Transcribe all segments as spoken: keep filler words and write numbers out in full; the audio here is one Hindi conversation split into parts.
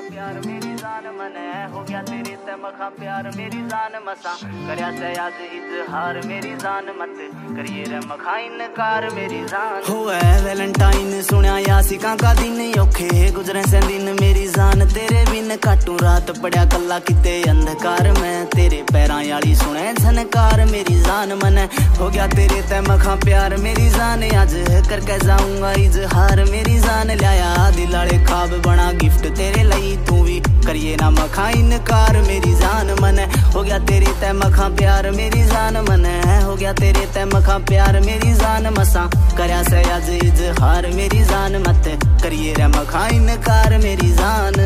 प्यार मेरी जान मन है हो गया तेरे ते मखा प्यार मेरी जान मसा करया से आज इजहार मेरी जान मत करिए रे मखा इनकार मेरी जान होए वैलेंटाइन सुनिया यासिका का दिन औखे गुजरे से दिन मेरी जान तेरे बिन काटू रात पड़या कला किते अंधकार में तेरे पैरां याली सुने झनकार मेरी जान मन हो गया तेरे ते मखा प्यार मेरी जान आज करके जाऊंगा इजहार मेरी जान लाया दिलाले ख्वाब बना गिफ्ट तेरे लई तू भी करिए ना मखा इनकार मेरी जान मन हो गया तेरे ते मखा प्यार मेरी जान मन हो गया तेरे ते मखा प्यार मेरी जान मसा करया से आज इजहार मेरी जान मत करिए रे मखा इनकार मेरी जान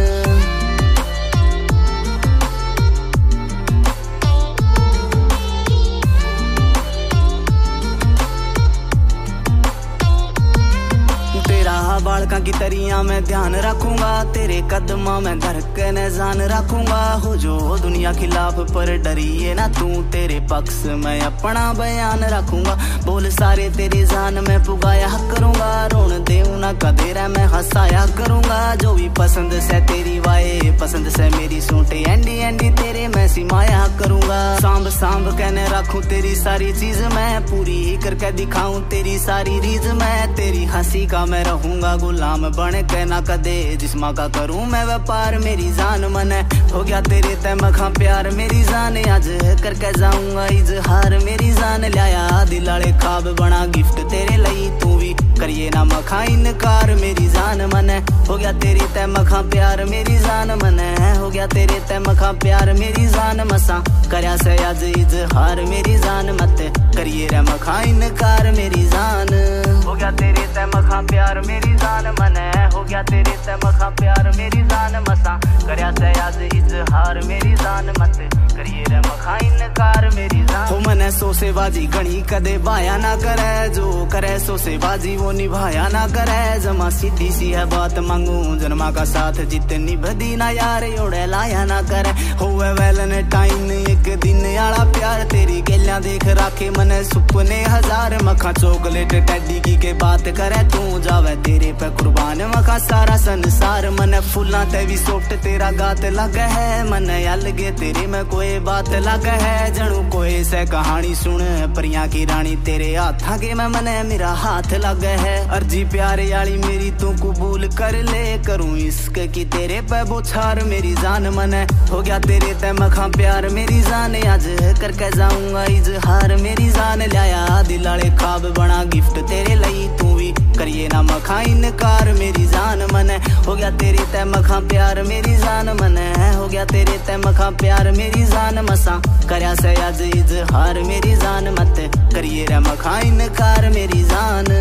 बालका की तरिया मैं ध्यान रखूंगा तेरे कदमा में धड़कन जान रखूंगा हो जो दुनिया खिलाफ पर डरिए ना तू तेरे पक्ष में अपना बयान रखूंगा बोल सारे तेरी जान में पुगाया करूंगा रोन देऊ ना कदेरा मैं हंसाया करूंगा जो भी पसंद से तेरी वाए पसंद से मेरी सूटे एंडी एंडी तेरे मैं सिमाया करूंगा सांभ सांभ कहने रखूं तेरी सारी चीज मैं पूरी करके दिखाऊं तेरी सारी रीज मैं तेरी हंसी का मैं रहूंगा गुलाम बन के ना कदे जिस्मा का करूं मैं व्यापार मेरी जान मन हो गया तेरे ते मखा प्यार मेरी जान आज करके जाऊंगा इजहार मेरी जान लाया दिलाले ख्वाब बना गिफ्ट तेरे लई तू भी करिए ना मखा इनकार मेरी जान मन हो गया तेरे ते मखा प्यार मेरी जान मन हो गया तेरे ते मखा प्यार मेरी जान मसा करया से आज इजहार मेरी जान मत करिए रे मखा इनकार मेरी जान हो गया तेरे ते मखा प्यार मेरी जान मन हो गया तेरे ते मखा प्यार मेरी जान मसा करया से आज इजहार मेरी जान मत करिए रे मखा इनकार मेरी जान हो मने सोसेबाजी गणी कदे बाया ना करे जो करे सोसेबाजी वो निभाया ना करे जमा सीधी सी है बात मांगू जन्मा का साथ जितनी बदी ना यार ओड़े लाया ना करे होवे वैलेंटाइन एक दिन आला प्यार तेरी गलियां देख राखे मने सुपने हजार मखा चॉकलेट टेडी की के बात करे तू जावे तेरे पे कुर्बान मखा सारा संसार मन फुल्ला ते भी सोफ्ट तेरा गात लगे है मन अलगे तेरे में कोई बात लगे है जणू कोई से कहानी सुन परियां की रानी तेरे हाथा के मैं मने मेरा हाथ लगे है अर्जी प्यारे वाली मेरी तू कबूल कर ले करूं इश्क की तेरे पे बोछार मेरी जान मन हो गया तेरे ते मखा प्यार मेरी जान आज करके जाऊंगा इजहार मेरी जान लाया दिलाले ख्वाब बना गिफ्ट तेरे लई तू भी करिए ना मखा इनकार मेरी जान मन हो गया तेरे ते मखा प्यार मेरी जान मन हो गया तेरे ते मखा प्यार मेरी जान मसा करया से आज इजहार मेरी जान मत करिए रे मखा इनकार मेरी जान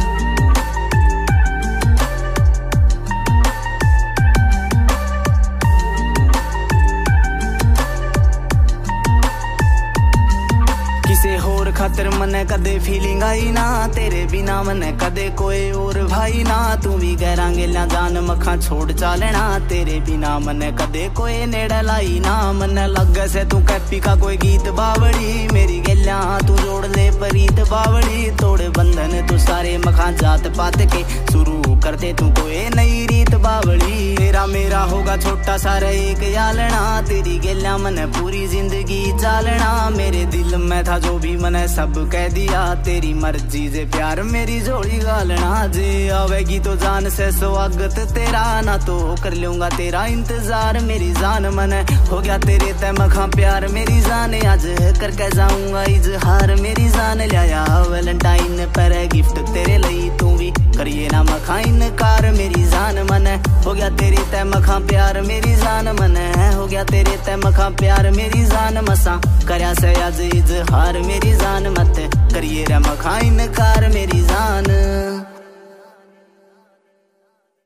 किसे होर खातिर मने कदे फीलिंग आई ना तेरे बिना मने कदे कोई और भाई ना तू भी गैरां गेलियां जान मखा छोड़ चालना तेरे बिना मने कदे कोई नेड़े लाई ना मने लगे से तू कैपी का कोई गीत बावड़ी मेरी गेलियां तू जोड़ ले परीत बावड़ी तोड़ बंधन तू सारे मखा जात पात के शुरू कर दे तू कोई नई रीत बावड़ी तेरा मेरा होगा छोटा सारा एक यालना तेरी गेलियां मने पूरी जिंदगी चालना मेरे दिल में था जो भी मने सब कह दिया तेरी मर्जी से प्यार मेरी जोड़ी गालना जे आवेगी तो जान से स्वागत तेरा ना तो कर लूंगा तेरा इंतजार मेरी जान मन हो गया तेरे ते मखा प्यार मेरी जान आज करके जाऊंगा इजहार मेरी जान लाया वैलेंटाइन पर गिफ्ट तेरे लई तू भी करिए ना मखा इनकार मेरी जान मन हो गया तेरे ते मखा प्यार मेरी जान मन हो गया तेरे ते मखा प्यार मेरी जान मसा करया से आज इजहार मेरी जान मत करिए रे मखा इनकार मेरी जान।